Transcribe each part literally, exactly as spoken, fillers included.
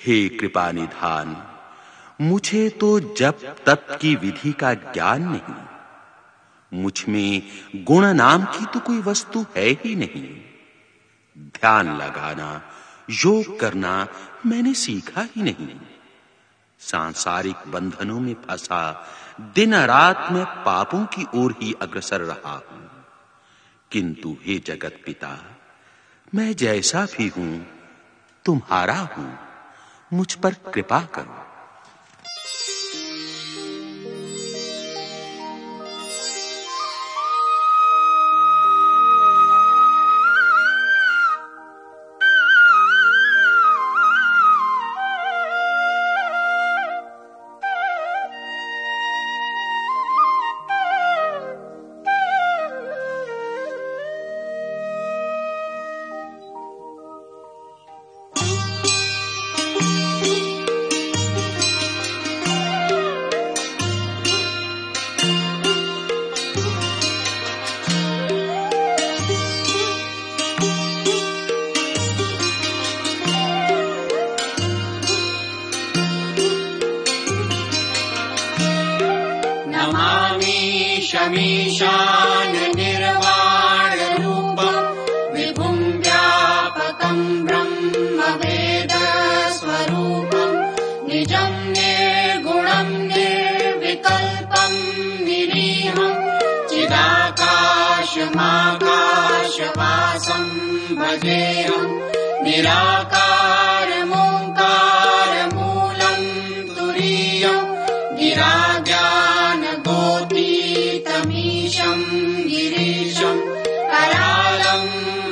हे कृपा निधान, मुझे तो जप तप की विधि का ज्ञान नहीं। मुझ में गुण नाम की तो कोई वस्तु है ही नहीं। ध्यान लगाना, योग करना मैंने सीखा ही नहीं। सांसारिक बंधनों में फंसा दिन रात मैं पापों की ओर ही अग्रसर रहा हूं। किंतु हे जगत पिता, मैं जैसा भी हूं तुम्हारा हूं, मुझ पर कृपा करो। शमीशान निर्वाण रूपम् विभुं व्यापकं ब्रह्म वेद स्वरूपम् निजं निर्गुणं निर्विकल्पं निरीहं चिदाकाशमाकाशवासं भजेऽहं निराकारमोङ्कारमूलं तुरीयं गिराज्ञानगोतीतमीशं गिरीशं करालं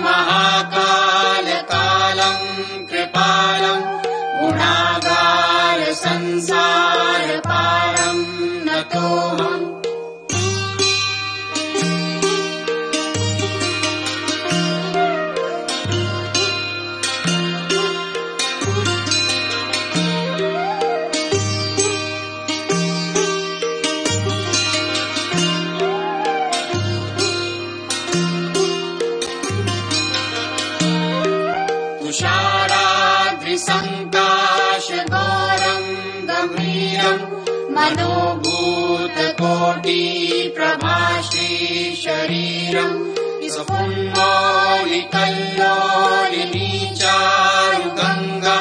महाकालकालं कृपालं गुणागार संसारपारं नतोऽहम्। तुषाराद्रिसङ्काशगौरं गभीरं मनोभूतकोटिप्रभाश्रीशरीरं स्फुन्मौलिकल्लोलिनीचारुगङ्गा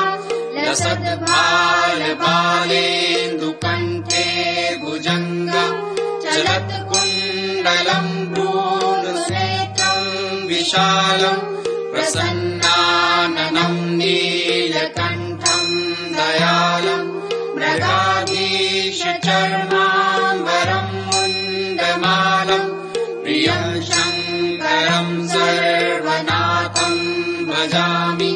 लसद्भालबालेन्दुकण्ठे भुजङ्गा चलत्कुण्डलं भ्रूणनेत्रं विशालम् प्रसन्नाननं नीलकण्ठं दयालं मृगाधीशचर्माम्बरं मुण्डमालं प्रियं शङ्करं सर्वनाथं भजामि।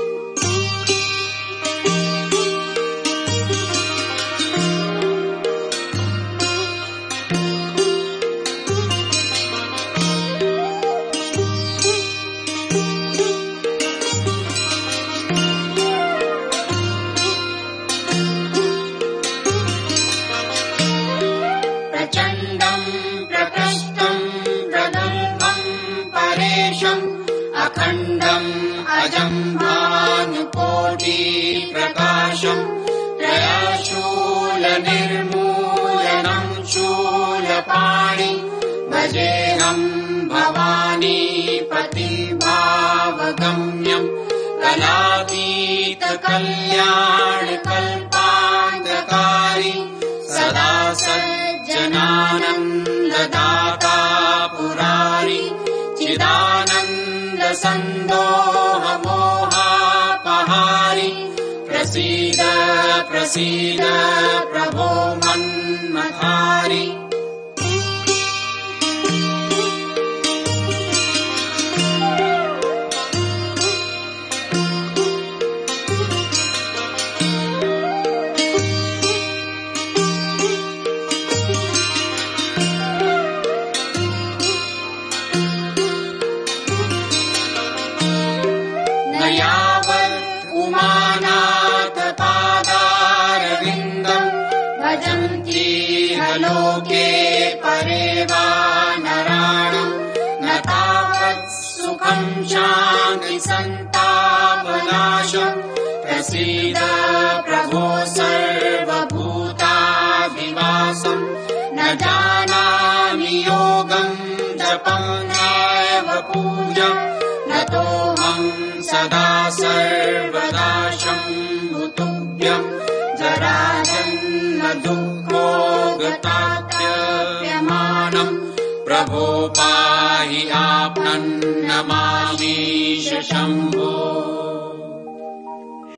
अखण्डम् अजम् भानुकोटिप्रकाशम् त्रयशूलनिर्मूलनम् शूलपाणि भजेऽहम् भवानीपतिं भावगम्यम् कलातीतकल्याणकल्पान्तकारी सदा सज्जनानन्ददाता पुरारी चिदानन्द सन्दोहमोहापहारि प्रसीद प्रसीद प्रभो मन्मथारि। लोके परे वा नराणां न तावत् सुखं शान्ति सन्तापनाशं प्रसीद प्रभो सर्वभूताधिवासम् न जानामि योगम् जपम् नैव पूजम् नतोऽहम् सदा सर्वदा शम्भुतुभ्यम् जराजन्म दुःखोगताप्यमानम् प्रभो पाहि आपन्नमामीश शम्भो।